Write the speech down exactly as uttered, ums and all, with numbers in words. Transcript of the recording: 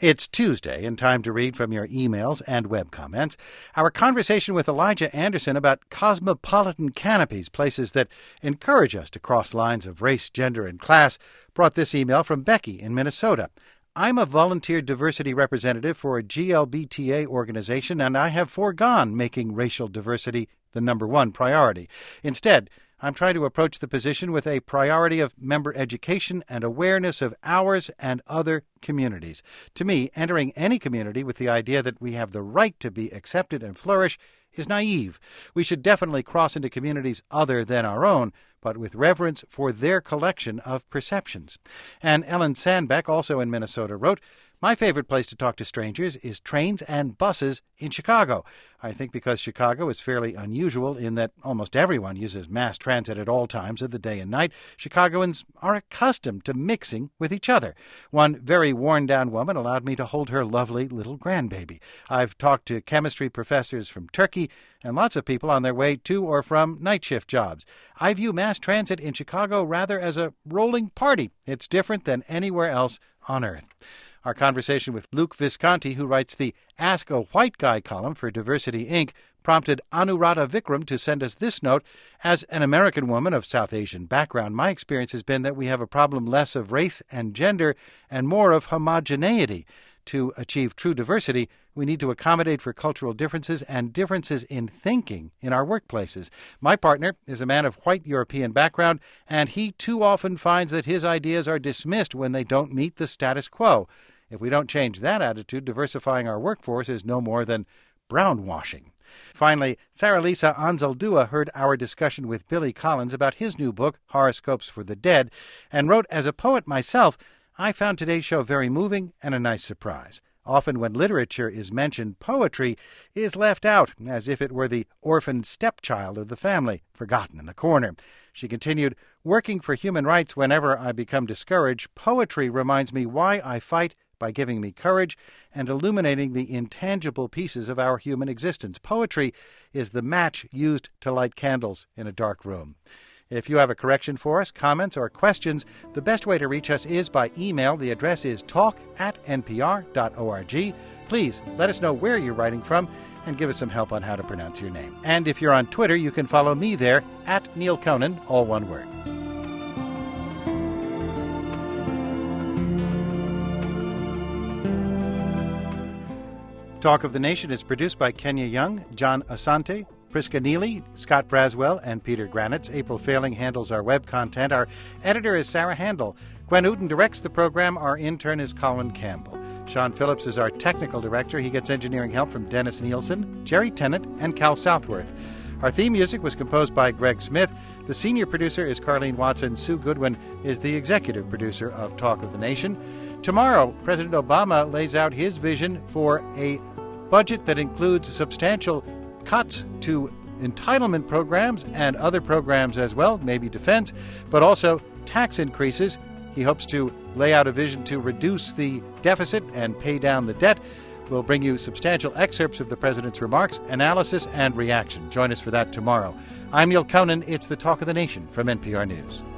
It's Tuesday and time to read from your emails and web comments. Our conversation with Elijah Anderson about cosmopolitan canopies, places that encourage us to cross lines of race, gender, and class, brought this email from Becky in Minnesota. I'm a volunteer diversity representative for a G L B T A organization, and I have foregone making racial diversity the number one priority. Instead, I'm trying to approach the position with a priority of member education and awareness of ours and other communities. To me, entering any community with the idea that we have the right to be accepted and flourish is naive. We should definitely cross into communities other than our own, but with reverence for their collection of perceptions. And Ellen Sandbeck, also in Minnesota, wrote, my favorite place to talk to strangers is trains and buses in Chicago. I think because Chicago is fairly unusual in that almost everyone uses mass transit at all times of the day and night, Chicagoans are accustomed to mixing with each other. One very worn-down woman allowed me to hold her lovely little grandbaby. I've talked to chemistry professors from Turkey and lots of people on their way to or from night shift jobs. I view mass transit in Chicago rather as a rolling party. It's different than anywhere else on Earth. Our conversation with Luke Visconti, who writes the Ask a White Guy column for Diversity Incorporated, prompted Anuradha Vikram to send us this note. As an American woman of South Asian background, my experience has been that we have a problem less of race and gender and more of homogeneity. To achieve true diversity, we need to accommodate for cultural differences and differences in thinking in our workplaces. My partner is a man of white European background, and he too often finds that his ideas are dismissed when they don't meet the status quo. If we don't change that attitude, diversifying our workforce is no more than brownwashing. Finally, Sarah Lisa Anzaldúa heard our discussion with Billy Collins about his new book, Horoscopes for the Dead, and wrote, as a poet myself, I found today's show very moving and a nice surprise. Often when literature is mentioned, poetry is left out, as if it were the orphaned stepchild of the family, forgotten in the corner. She continued, working for human rights whenever I become discouraged, poetry reminds me why I fight by giving me courage and illuminating the intangible pieces of our human existence. Poetry is the match used to light candles in a dark room. If you have a correction for us, comments, or questions, the best way to reach us is by email. The address is talk at n p r dot org. Please let us know where you're writing from and give us some help on how to pronounce your name. And if you're on Twitter, you can follow me there, at Neil Conan, all one word. Talk of the Nation is produced by Kenya Young, John Asante, Priska Neely, Scott Braswell, and Peter Granitz. April Failing handles our web content. Our editor is Sarah Handel. Gwen Uten directs the program. Our intern is Colin Campbell. Sean Phillips is our technical director. He gets engineering help from Dennis Nielsen, Jerry Tennant, and Cal Southworth. Our theme music was composed by Greg Smith. The senior producer is Carlene Watson. Sue Goodwin is the executive producer of Talk of the Nation. Tomorrow, President Obama lays out his vision for a budget that includes substantial cuts to entitlement programs and other programs as well, maybe defense, but also tax increases. He hopes to lay out a vision to reduce the deficit and pay down the debt. We'll bring you substantial excerpts of the president's remarks, analysis, and reaction. Join us for that tomorrow. I'm Neil Conan. It's the Talk of the Nation from N P R News.